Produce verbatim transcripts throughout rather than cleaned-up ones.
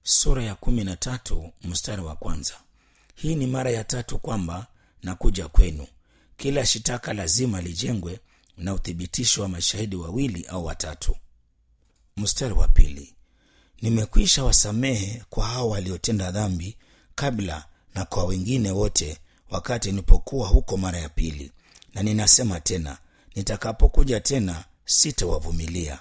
Sura ya kumi na tatu mstari wa kwanza. Hii ni mara ya tatu kwamba nakuja kwenu. Kila shitaka lazima lijengwe na uthibitisho wa mashahidi wawili au watatu. Mstari wa pili. Nimekwisha wasamehe kwa hao waliotenda dhambi kabla na kwa wengine wote wakati nilipokuwa huko mara ya pili. Na ninasema tena, nitakapokuja tena sitawavumilia.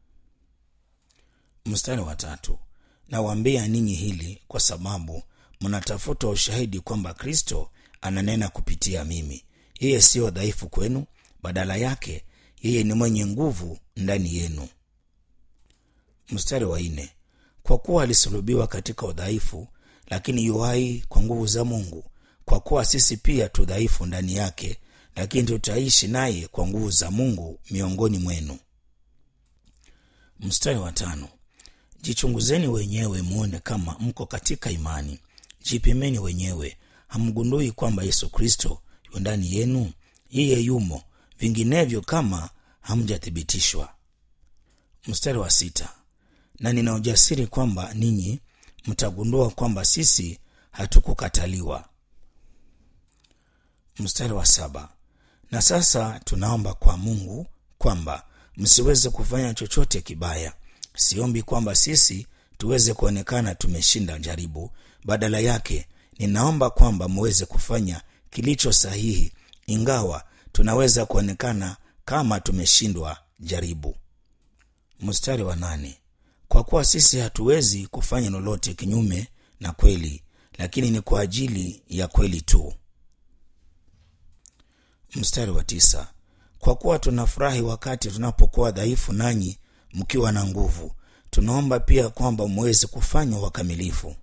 Mstari wa tatu. Nawaambia ninyi hili kwa sababu mnatafuta ushahidi kwamba Kristo ananena kupitia mimi. Yeye sio dhaifu kwenu, badala yake yeye ni mwenye nguvu ndani yenu. Mstari wa nne. Kwa kuwa alisulubiwa katika udhaifu, lakini yu hai kwa nguvu za Mungu. Kwa kuwa sisi pia tu dhaifu ndani yake, lakini tutaishi naye kwa nguvu za Mungu miongoni mwenu. Mstari wa tano. Jichunguzeni wenyewe muone kama mko katika imani. Jipimeni wenyewe, hamgundui kwamba Yesu Kristo yu ndani yenu? Yeye yumo, vinginevyo kama hamjathibitishwa. Mstari wa sita. Na nina ujasiri kwamba ninyi mtagundua kwamba sisi hatukukataliwa. Mstari wa saba. Na sasa tunaomba kwa Mungu kwamba msiweze kufanya chochote kibaya. Siombi kwamba sisi tuweze kuonekana tumeshinda jaribu, badala yake ninaomba kwamba muweze kufanya kilicho sahihi, ingawa tunaweza kuonekana kama tumeshindwa jaribu. Mstari wa nane. Kwa kuwa sisi hatuwezi kufanya lolote kinyume na kweli, lakini ni kwa ajili ya kweli tu. Mstari wa tisa. Kwa kuwa tunafurahi wakati tunapokuwa dhaifu nanyi mkiwa na nguvu, tunaomba pia kwamba muweze kufanywa wakamilifu.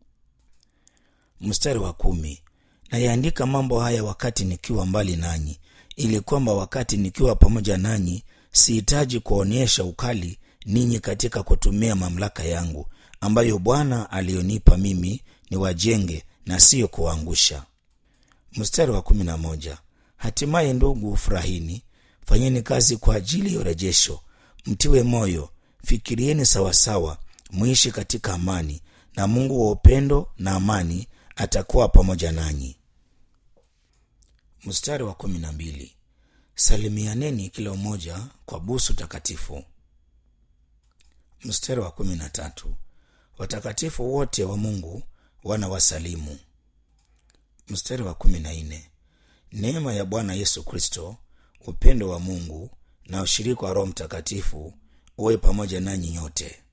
Mstari wa kumi. Nayaandika mambo haya wakati nikiwa mbali nanyi, ili kwamba wakati nikiwa pamoja nanyi sihitaji kuonyesha ukali ninyi katika kutumia mamlaka yangu ambayo Bwana alionipa mimi ni wajenge na siyo kuangusha. Mstari wa kumi na moja. Hatimaye ndugu, furahini, fanyeni kazi kwa ajili ya urejesho, mtiwe moyo, fikirieni sawasawa, muishi katika amani, na Mungu wa upendo na amani atakuwa pamoja nanyi. Mstari wa kumi na mbili. Salimianeni kila mmoja kwa busu takatifu. Mstari wa kumi na tatu. Watakatifu wote wa Mungu wanawasalimu. Mstari wa kumi na nne. Neema ya Bwana Yesu Kristo, upendo wa Mungu na ushirika wa Roho Mtakatifu uwe pamoja nanyi nyote.